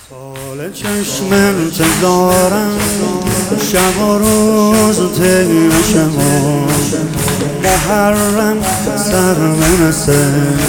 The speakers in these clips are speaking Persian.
سال چشم انتظارم شب و روز طی شما محرم سر منسه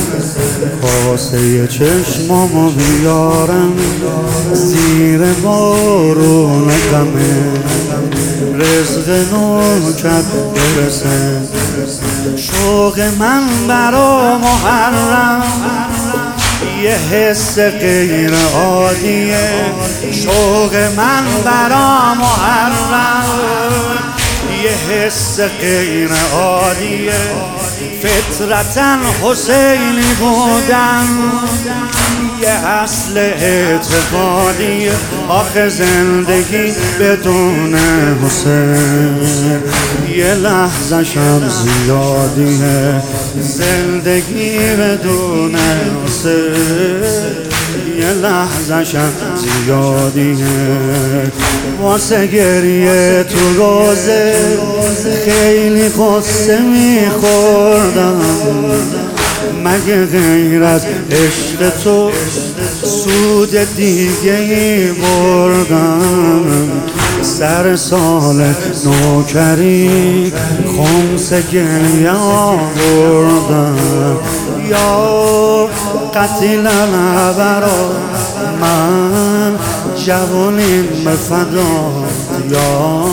کاسه چشمامو بیارم زیر بارون غمه رزق نوکت برسه شوق من برا محرم یه حس غیر عادیه شوق من برا محرم یه حس غیر عادیه فطرتاً حسینی بودم یه اصل اعتقادیه آخه زندگی بدون حسین یه لحظه شم زیادیه زندگی بدون حسین یه لحظه شم زیادیه واسه گریه تو روزه خیلی قصه میخوردم مگه غیر از عشق تو سود دیگه ای بردم سر سال نوکری خمس گریه آوردم یا قتیل الابرا من جوانیم فدا یا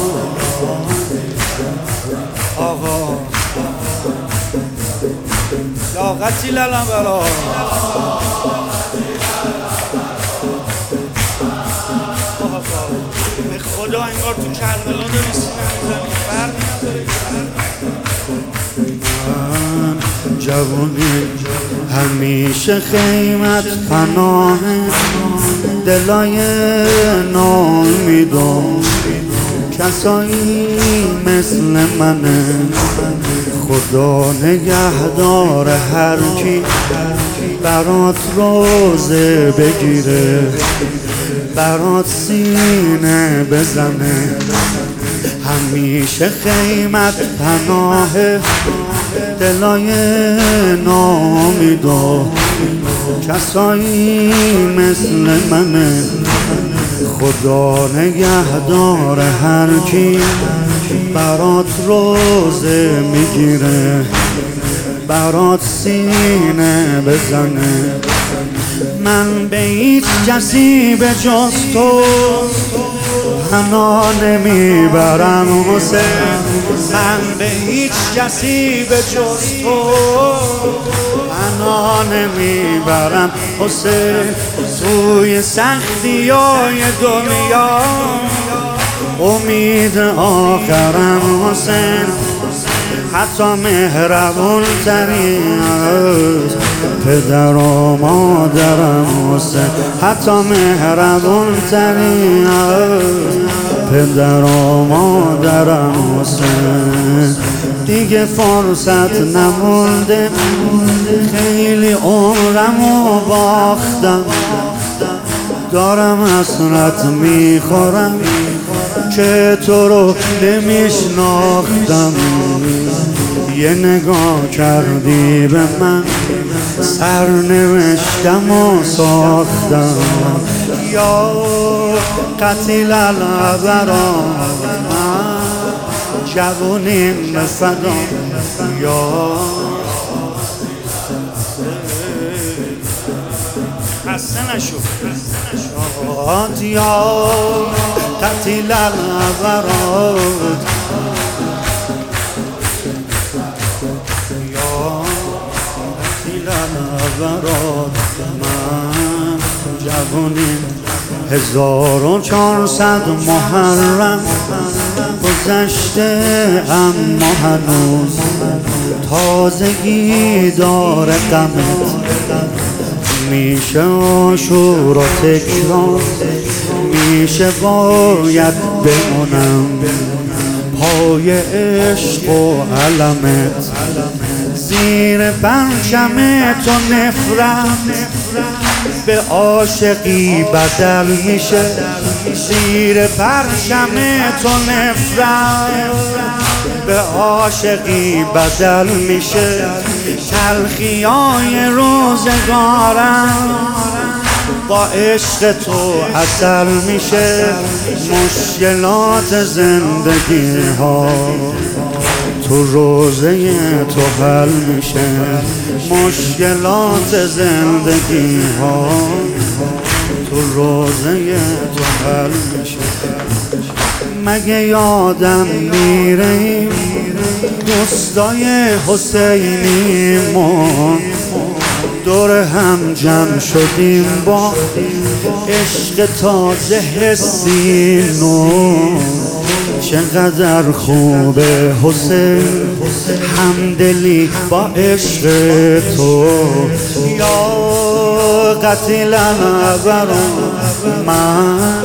آقا یا قتیل الابرا به خدا انگار تو کربلا داری سینه میزنی من جوانی همیشه خیمت پناه دلای ناامیدم کسایی مثل منه خدا نگهدار هر کی برات روزه بگیره برات سینه بزنه همیشه خیمت پناه دلای ناامیدو کسایی مثل منه خدا نگهدار هر کی برات روزه میگیره برات سینه بزنه من به هیچ کسی به جز تو حنا نمیبرم حسین من به هیچ کسی به جز تو حنا نمیبرم حسین توی سختی های دنیا امید آخرم حسین حتی مهربون ترین پدر و مادرم حسین حتی مهربون ترین پدر و مادرم حسین دیگه فرصت نمونده خیلی عمرمو باختم دارم حسرت میخورم که تو رو نمیشناختم یه نگاه کردی به من سرنوشتم و ساختم یا قتیل الابرا من جوونیم فدا یا خسته نشو یا قتیل الابرا برات من جوانیم 1400 محرم گذشته اما هنوز تازگی داره غمت میشه آشور و تکرار میشه باید بمونم پای عشق و علمت زیر پرچم تو نفرت به عاشقی بدل میشه زیر پرچم تو نفرت به عاشقی بدل میشه تلخیای روزگارم با عشق تو اثر میشه مشکلات زندگی ها، تو روزه تو حل میشه مشکلات زندگی ها، تو روزه تو حل میشه. مگه یادم میره دوستای حسینیمون دور هم جمع شدیم با عشق تازه حسی نو. چقدر خوبه حسین همدلی با عشق تو، یا قتیل برام من